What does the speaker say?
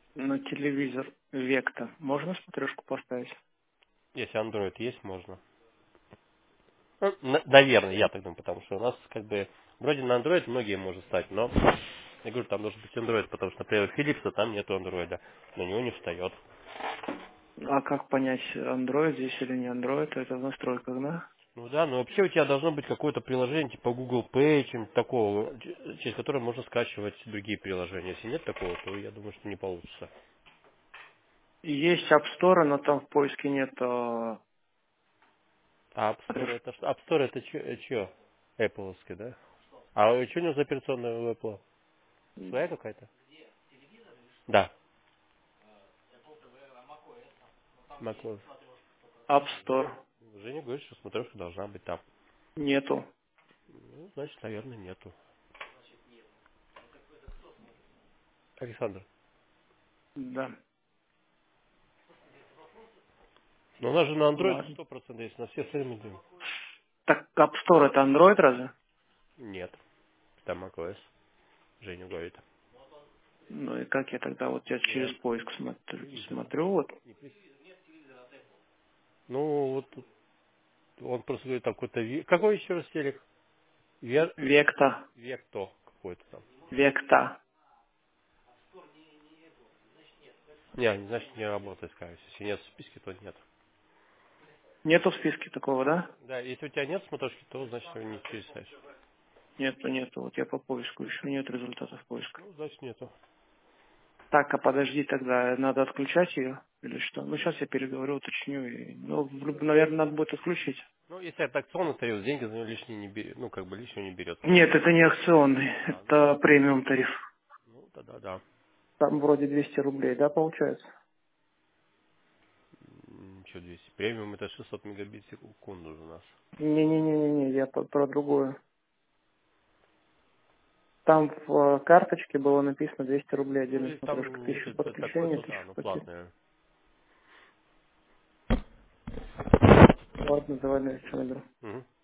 На телевизор Векта можно смотрешку поставить? Если Android есть, можно. Ну, наверное, я так думаю, потому что у нас как бы вроде на Android многие можно стать, но я говорю, там должен быть Android, потому что, например, у Philips там нету Android, на него не встает. А как понять, Android здесь или не Android? Это в настройках, да? Ну да, но вообще у тебя должно быть какое-то приложение типа Google Pay, чем-то такого, через которое можно скачивать другие приложения. Если нет такого, то я думаю, что не получится. Есть App Store, но там в поиске нет А App Store это что? App Store это чье? Apple-овский, да? А что у него за операционная у Apple? Своя какая-то? Да. macOS. App Store. Женя говорит, что смотрешка должна быть там. Нету. Ну, значит, наверное, нету. Александр, Да. но у нас же на Android Ладно. 100% есть, на все остальные мы. Так App Store это Android разве? Нет, там macOS, Женя говорит. Ну и как я тогда вот я через Я поиск смотрю, телевизор. смотрю вот Ну, вот тут он просто говорит, там какой-то... Какой еще раз телек? Векта. Векто какой-то там. Векта. Не, значит, не работает, скажем. Если нет в списке, то нет. Нету в списке такого, да? Да, если у тебя нет смотрешки, то значит его не читаешь. Нету. Вот я по поиску еще нет результатов поиска. Ну, значит нету. Так, а подожди тогда, надо отключать ее или что? Ну, сейчас я переговорю, уточню. Ну, наверное, надо будет отключить. Ну, если это акционный тариф, деньги за него лишние не берет. Ну, как бы лишнего не берет. Нет, это не акционный, А, ну, это премиум тариф. ну, тогда да. Там вроде 200 рублей, да, получается? Что 200? Премиум это 600 мегабит в секунду у нас. Не, я про другую. Там в карточке было написано 200 рублей Ну, отдельно если смотрешка. там 1000 нету такой, подключения, то да, 1000 оно потерь. платное. Ладно, давай, наверное, наберу. Угу.